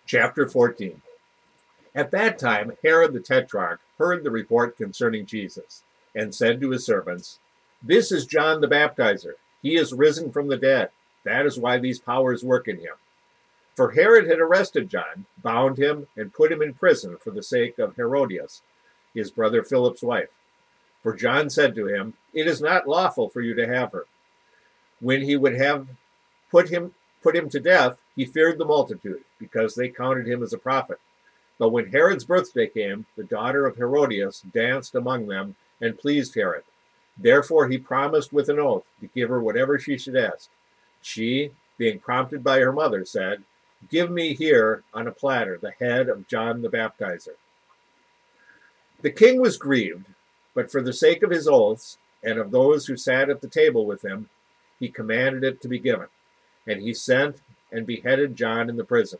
Chapter 14. At that time, Herod the Tetrarch heard the report concerning Jesus, and said to his servants, "This is John the Baptizer. He is risen from the dead. That is why these powers work in him." For Herod had arrested John, bound him, and put him in prison for the sake of Herodias, his brother Philip's wife. For John said to him, "It is not lawful for you to have her." When he would have put him to death, he feared the multitude, because they counted him as a prophet. But when Herod's birthday came, the daughter of Herodias danced among them and pleased Herod. Therefore he promised with an oath to give her whatever she should ask. She, being prompted by her mother, said, "Give me here on a platter the head of John the Baptizer." The king was grieved, but for the sake of his oaths and of those who sat at the table with him, he commanded it to be given. And he sent and beheaded John in the prison.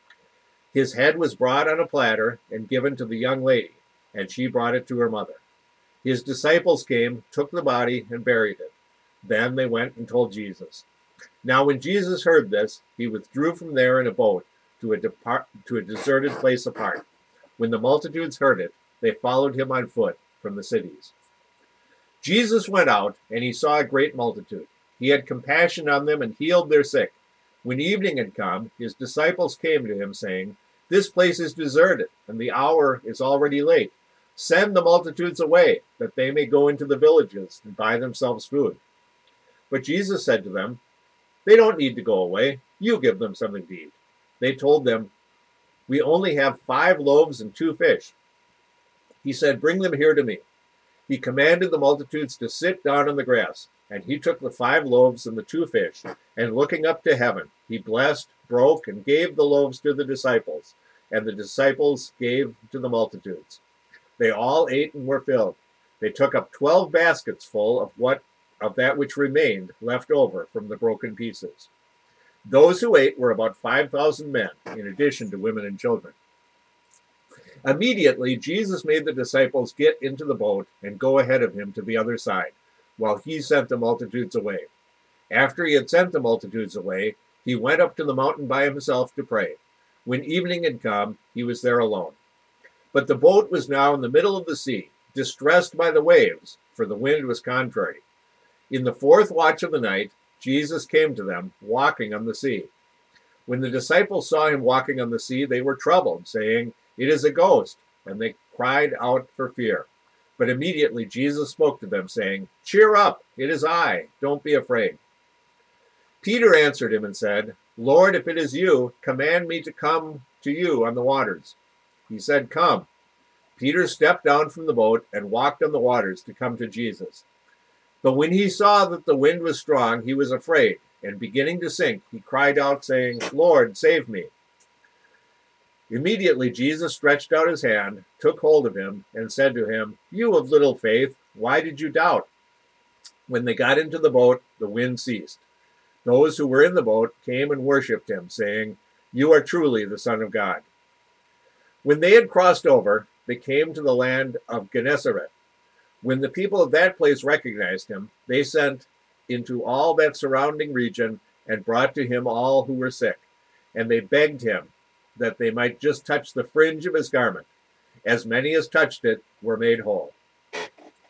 His head was brought on a platter and given to the young lady, and she brought it to her mother. His disciples came, took the body, and buried it. Then they went and told Jesus. Now when Jesus heard this, he withdrew from there in a boat to a deserted place apart. When the multitudes heard it, they followed him on foot from the cities. Jesus went out, and he saw a great multitude. He had compassion on them and healed their sick. When evening had come, his disciples came to him, saying, "This place is deserted, and the hour is already late. Send the multitudes away, that they may go into the villages and buy themselves food." But Jesus said to them, "They don't need to go away. You give them something to eat." They told them, "We only have 5 loaves and 2 fish." He said, "Bring them here to me." He commanded the multitudes to sit down on the grass. And he took the 5 loaves and the 2 fish, and looking up to heaven, he blessed, broke, and gave the loaves to the disciples, and the disciples gave to the multitudes. They all ate and were filled. They took up 12 baskets full of that which remained left over from the broken pieces. Those who ate were about 5,000 men, in addition to women and children. Immediately, Jesus made the disciples get into the boat and go ahead of him to the other side, while he sent the multitudes away. After he had sent the multitudes away, he went up to the mountain by himself to pray. When evening had come, he was there alone. But the boat was now in the middle of the sea, distressed by the waves, for the wind was contrary. In the 4th watch of the night, Jesus came to them, walking on the sea. When the disciples saw him walking on the sea, they were troubled, saying, "It is a ghost," and they cried out for fear. But immediately Jesus spoke to them, saying, "Cheer up, it is I, don't be afraid." Peter answered him and said, "Lord, if it is you, command me to come to you on the waters." He said, "Come." Peter stepped down from the boat and walked on the waters to come to Jesus. But when he saw that the wind was strong, he was afraid, and beginning to sink, he cried out, saying, "Lord, save me." Immediately Jesus stretched out his hand, took hold of him, and said to him, "You of little faith, why did you doubt?" When they got into the boat, the wind ceased. Those who were in the boat came and worshipped him, saying, "You are truly the Son of God." When they had crossed over, they came to the land of Gennesaret. When the people of that place recognized him, they sent into all that surrounding region and brought to him all who were sick, and they begged him that they might just touch the fringe of his garment. As many as touched it were made whole.